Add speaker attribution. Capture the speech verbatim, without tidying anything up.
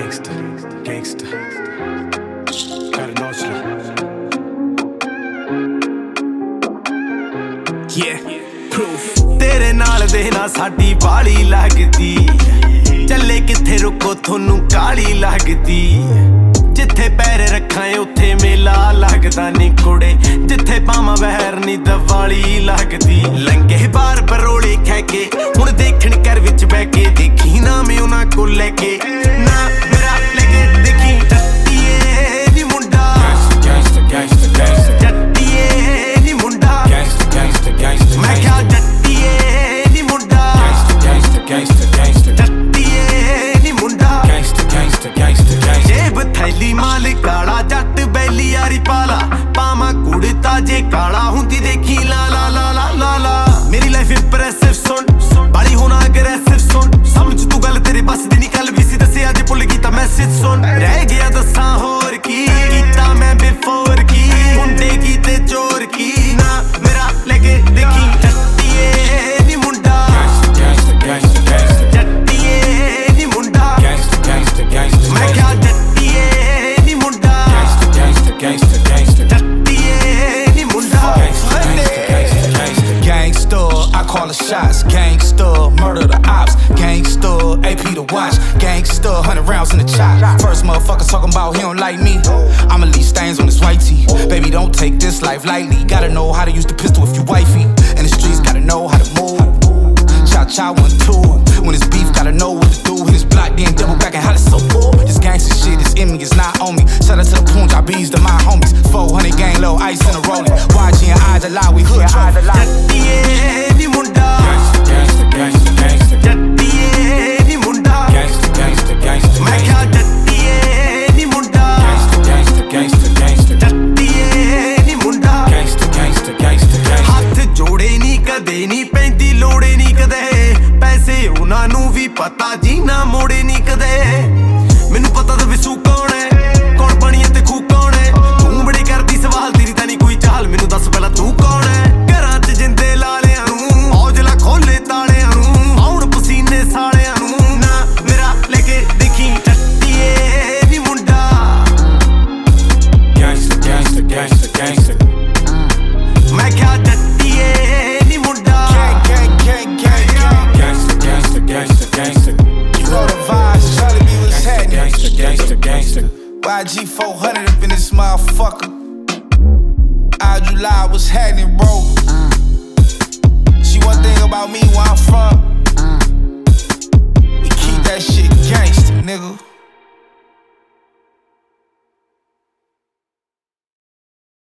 Speaker 1: Gangsta, gangsta, Cara Nostra. Yeah, proof. तेरे नाल दे ना साडी बाली लगदी, चले किथे रुको थोनू काली लगदी। जिथे पैर रखां उत्थे मेला लगदा नी कुड़े, जिथे पावां बहर नी दवाली लगदी। लंघे बार बरोले खै के हुण देखण घर विच बैठ के, देखी ना मैं उन्हां कोल लैके ना मेरा लेके देखी। जट्टिए नी मुंडा गैंगस्टर गैंगस्टर गैंगस्टर, जट्टिए नी मुंडा गैंगस्टर गैंगस्टर गैंगस्टर। मैं क्या जट्टिए नी मुंडा गैंगस्टर गैंगस्टर गैंगस्टर, जट्टिए नी मुंडा गैंगस्टर गैंगस्टर गैंगस्टर गैंगस्टर। जेब थैली माल काला, जट बैली यारी पाला, पावां कुड़ता जे काला हुंदी देखी ला ला ला ला ला ला। मेरी लाइफ इंप्रेसिव सुन बाली होना अग्रेसिव सुन, समझ तू गल तेरे बस दी नी कल भी सी दसे अज भुल गई तां मैसेज सुन। रह गया दसां होर की कीता मैं बिफोर की, मुंडे की ते चोर की ना मेरा लेके देखी। जट्टिए नी मुंडा गैंगस्टर गैंगस्टर गैंगस्टर, जट्टिए नी मुंडा गैंगस्टर गैंगस्टर गैंगस्टर। मैं क्या जट्टिए नी मुंडा गैंगस्टर गैंगस्टर गैंगस्टर, जट्टिए नी मुंडा gangster gangster gangster.
Speaker 2: Gangster, I call the shots. Gangster, murder the ops. Gangster, A P to watch. Gangster, hundred rounds in the chop. First motherfucker talking about he don't like me, I'ma leave stains on his white tee. Baby, don't take this life lightly. Gotta know how to use the pistol if you wifey. In the streets, gotta know how to move. Cha cha one two. When it's beef, gotta know what to do. Hit his block, then double back and holla so cool. This gangster shit is in me, it's not on me. Shout out to the Punjabis, to my homies. four hundred gang, little ice in a rolling. Watching your eyes a lie, we hood trophy.
Speaker 1: जट्टिए नी मुंडा gangster gangster gangster, जट्टिए नी मुंडा gangster gangster gangster. मैं क्या जट्टिए नी मुंडा गैंगस्टर गैंगस्टर गैंगस्टर, जट्टिए नी मुंडा गैंगस्टर गैंगस्टर गैंगस्टर गैंगस्टर। हाथ जोड़े नी कदे नी पैंदी लोड़े नी कदे, पैसे उन्हां नू भी पता जी ना मोड़े नी कदे। मैनू पता तो विसू कौन है, कौन बनी ते खूह कौन है। तू बड़े करदी सवाल तेरी तां नी कोई चाल, मैनू दस पहला तू कौन है। घरां च जिंदे लालियां नू औजला खोले तालियां नू, आउण पसीने सालियां नू ना मेरा लेके देखी। जट्टिए नी मुंडा गैंगस्टर गैंगस्टर गैंगस्टर गैंगस्टर। मैं क्या जट्टिए नी मुंडा
Speaker 2: Gang, gang, gang, gang.
Speaker 1: Gangster gangster gangster gangster.
Speaker 2: You know the vibes, Charlie B was happening.
Speaker 1: Gangster, gangster, gangster.
Speaker 2: Y G four hundred up in this motherfucker. I July was happening, bro. See one thing about me where I'm from, we keep that shit gangster, nigga.